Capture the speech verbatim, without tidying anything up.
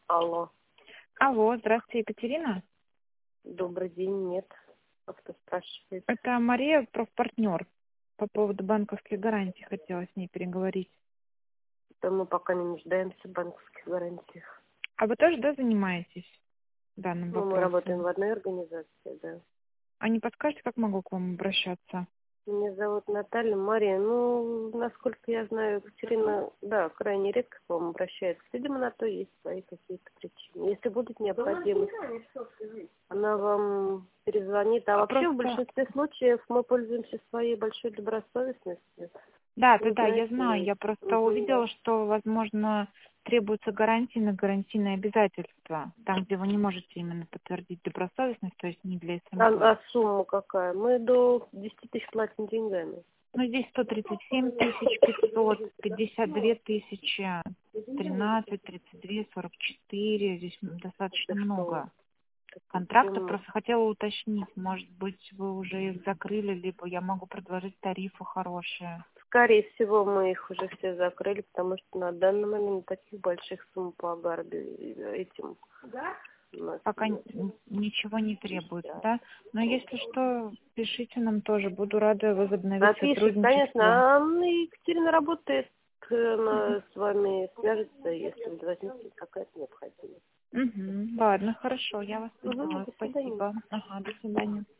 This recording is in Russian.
Алло. Алло, здравствуйте, Екатерина. Добрый день, нет. Кто спрашивает? Это Мария, профпартнер. По поводу банковских гарантий хотела с ней переговорить. Да мы пока не нуждаемся в банковских гарантиях. А вы тоже, да, занимаетесь данным Ну, мы работаем вопросом? в одной организации, да. А не подскажете, как могу к вам обращаться? Меня зовут Наталья. Мария, ну, насколько я знаю, Екатерина, да, крайне редко к вам обращается. Видимо, на то есть свои какие-то причины. Если будет необходимость, она вам перезвонит. А, А вообще, в просто... большинстве случаев мы пользуемся своей большой добросовестностью. Да, да, Вы да, я знаете, знаю. Я просто мгм. увидела, что, возможно, требуются гарантии на гарантийные обязательства. Там, где вы не можете именно подтвердить добросовестность, то есть не для А, СМП. а сумма какая? Мы до десяти тысяч платим деньгами. Ну, здесь сто тридцать семь тысяч пятьсот, пятьдесят две тысячи, тринадцать, тридцать два, сорок четыре. Здесь достаточно Это что? много Такая контрактов. сумма. Просто хотела уточнить, может быть, вы уже их закрыли, либо я могу предложить тарифы хорошие. Скорее всего, мы их уже все закрыли, потому что на данный момент таких больших сумм по Агарбе этим у нас Пока н- нет. ничего не требуется, Да. да? Но если что, пишите нам тоже. Буду рада возобновить Напишем, сотрудничество. конечно. А ну, Екатерина работает, она с вами свяжется, если возникнет какая-то необходимость. Угу. Ладно, хорошо, я вас Угу, поняла. до свидания. Спасибо. Ага, до свидания.